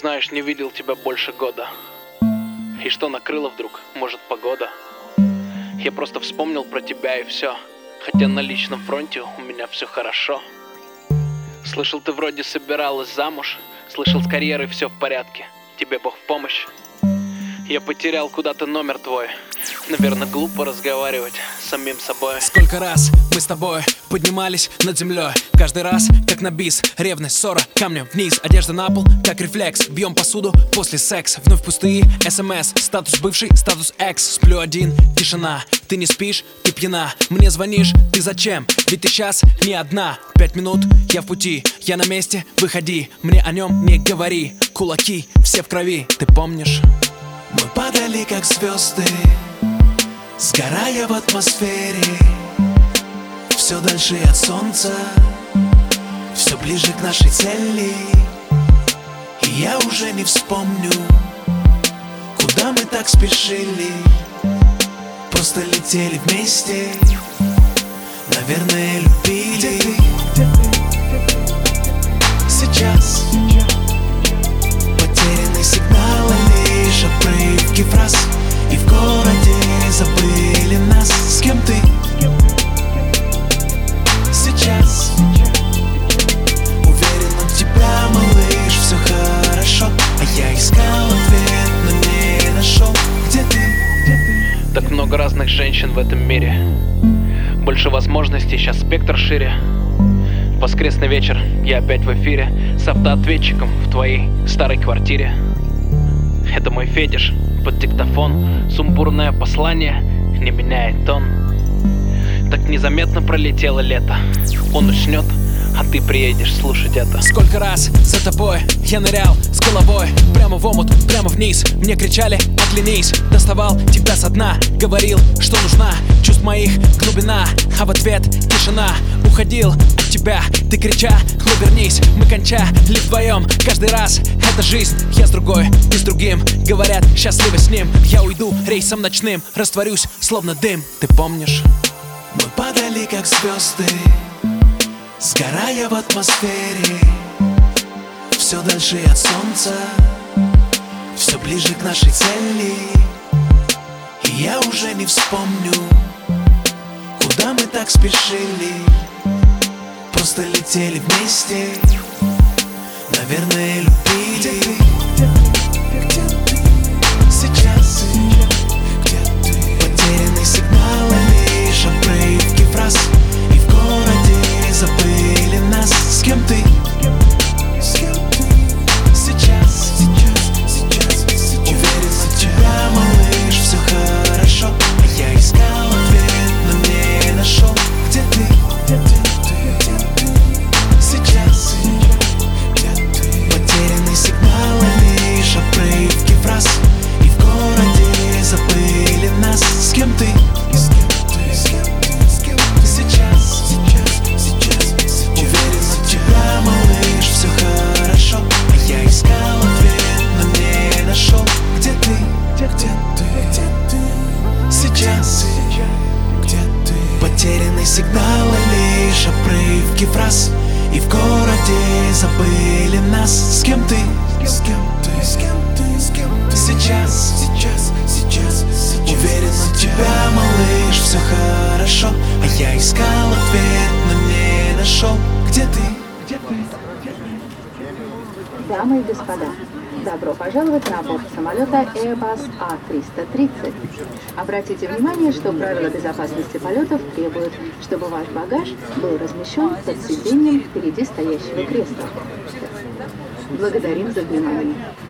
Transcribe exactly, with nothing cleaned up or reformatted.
Знаешь, не видел тебя больше года. И что накрыло вдруг? Может, погода? Я просто вспомнил про тебя и все. Хотя на личном фронте у меня все хорошо. Слышал, ты вроде собиралась замуж. Слышал, с карьерой все в порядке. Тебе Бог в помощь. Я потерял куда-то номер твой. Наверное, глупо разговаривать с самим собой. Сколько раз мы с тобой поднимались над землей. Каждый раз, как на бис, ревность, ссора, камнем вниз. Одежда на пол, как рефлекс. Бьем посуду после секс. Вновь пустые смс, статус бывший, статус экс. Сплю один, тишина. Ты не спишь, ты пьяна. Мне звонишь, ты зачем? Ведь ты сейчас не одна. Пять минут, я в пути, я на месте, выходи. Мне о нем не говори. Кулаки, все в крови, ты помнишь? Мы падали, как звезды, сгорая в атмосфере. Все дальше от солнца, все ближе к нашей цели. И я уже не вспомню, куда мы так спешили. Просто летели вместе, наверное, любили. Сейчас потерянный сигнал, лишь обрывки фраз. И в городе забыли нас. С кем ты? Сейчас уверен, у тебя, малыш, все хорошо. А я искал ответ, но не нашел. Где ты? Так много разных женщин в этом мире. Больше возможностей, сейчас спектр шире. Воскресный вечер, я опять в эфире с автоответчиком в твоей старой квартире. Это мой фетиш под диктофон. Сумбурное послание не меняет тон. Так незаметно пролетело лето. Он уснет, а ты приедешь слушать это. Сколько раз за тобой я нырял с головой прямо в омут, прямо вниз. Мне кричали, оглянись. Доставал тебя со дна, говорил, что нужна. Чувств моих глубина, а в ответ тишина. Уходил от тебя, ты крича, ну вернись. Мы кончали вдвоем, каждый раз это жизнь. Я с другой, ты с другим, говорят, счастливы с ним. Я уйду рейсом ночным, растворюсь, словно дым. Ты помнишь? Мы падали, как звезды, сгорая в атмосфере. Все дальше от солнца, все ближе к нашей цели. И я уже не вспомню, куда мы так спешили. Просто летели вместе, наверное, любили. Сейчас потерянный сигнал, лишь обрывки фраз. И в городе забыли нас. С кем ты? Сейчас уверен, у тебя, малыш, все хорошо. А я искал ответ, но не нашел. Где ты? Сейчас потерянный сигнал, лишь обрывки фраз. И в городе забыли нас. С кем ты? Сейчас уверен, у тебя, малыш, все хорошо. А я искал ответ, но не нашел. Где ты? Где ты? Сейчас потерянный сигнал, лишь обрывки фраз. И в городе забыли нас. С кем ты? С кем ты? С кем ты? С кем ты? Сейчас, сейчас, сейчас, сейчас. Уверен, у тебя, малыш, все хорошо. А я искал ответ, но не нашел. Где ты? Где ты? Дамы и господа, добро пожаловать на борт самолета Airbus А триста тридцать. Обратите внимание, что правила безопасности полетов требуют, чтобы ваш багаж был размещен под сиденьем впереди стоящего кресла. Благодарим за внимание.